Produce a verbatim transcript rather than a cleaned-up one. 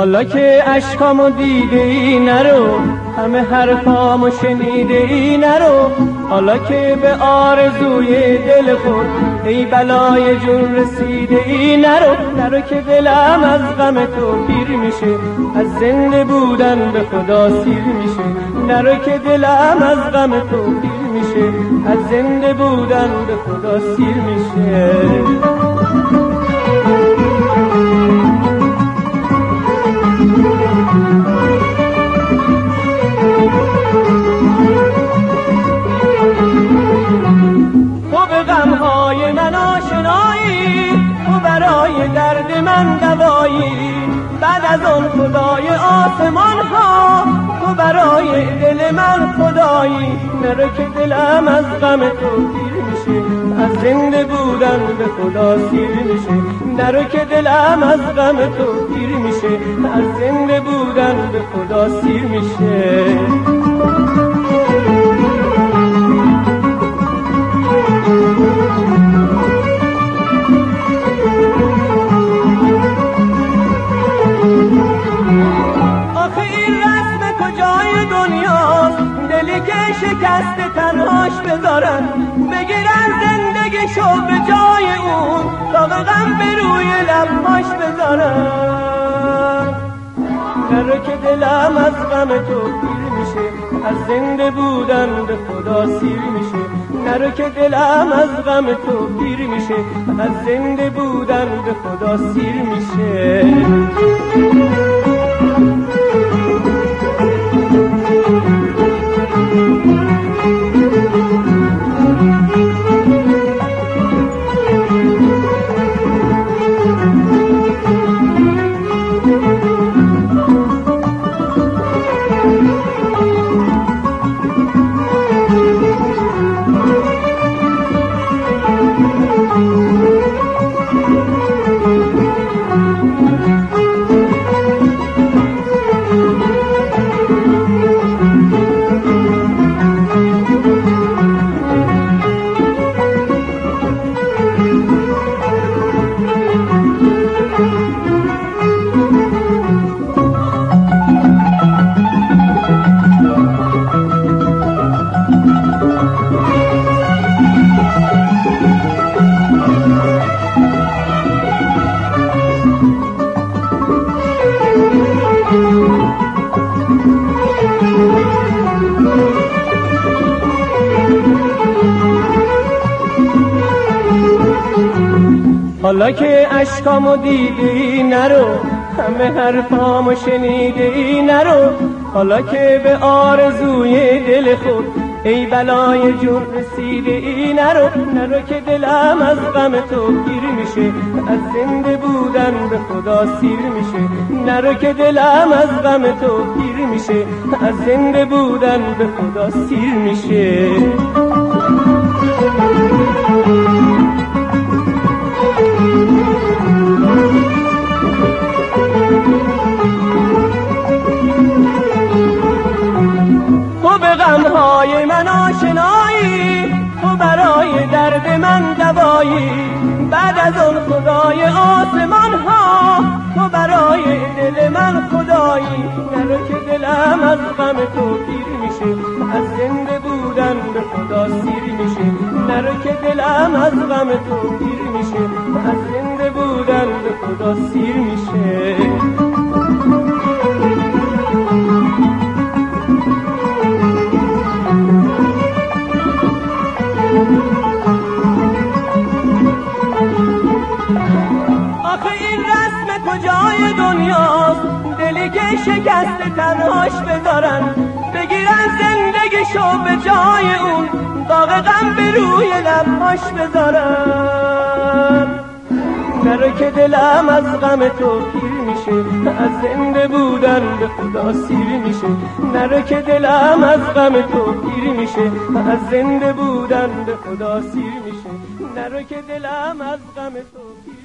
حالا که اشکامو دیده ای نرو، همه حرفامو شنیده ای نرو. حالا که به آرزوی دل خود ای بلای جون رسیده ای نرو. نرو که دلم از غم تو پیر میشه، از زنده بودن به خدا سیر میشه. نرو که دلم از غم تو پیر میشه، از زنده بودن به خدا سیر میشه. غمهای من آشنایی، تو برای درد من دوایی. بعد از آن خدای آسمان ها، تو برای دل من خدایی. نرو که دلم از غم تو پیر میشه، از زنده بودن به خدا سیر میشه. نرو که دلم از غم تو پیر میشه، از زنده بودن به خدا سیر میشه. دلی که شکست تنهاش بذارن، بگیرن زندگیشو به جای اون، داغ غم به روی لبهاش بذارن. نرو که دلم از غم تو پیر میشه، از زنده بودن به خدا سیر میشه. نرو که دلم از غم تو پیر میشه، از زنده بودن به خدا سیر میشه. حالا که اشکامو دیدی نرو، همه حرفامو شنیدی نرو. حالا که به آرزوی دل خود ای بلای جون رسیدی نرو. نرو که دلم از غم تو پیر میشه، از زنده بودن به خدا سیر میشه. نرو که دلم از غم تو پیر میشه، از زنده بودن به خدا سیر میشه. تو به غمهای من آشنایی، تو برای درد من دوایی. بعد از آن خدای آسمان ها، تو برای دل من خدایی. نرو که دلم از غم تو پیر میشه، از زنده بودن به خدا سیر میشه. نرو که دلم از غم تو پیر میشه، از زنده بودن به خدا سیر میشه. آخه این رسم کجای دنیاست، دلی که شکست تنهاش بذارن، بگیرن زندگیشو به جای اون، داغ غم به روی لبهاش بذارن. نرو که دلم از غم تو پیر میشه، از زنده بودن به خدا سیر میشه. نرو که دلم از غم تو پیر میشه، از زنده بودن به خدا سیر میشه. نرو که دلم از غم تو پیر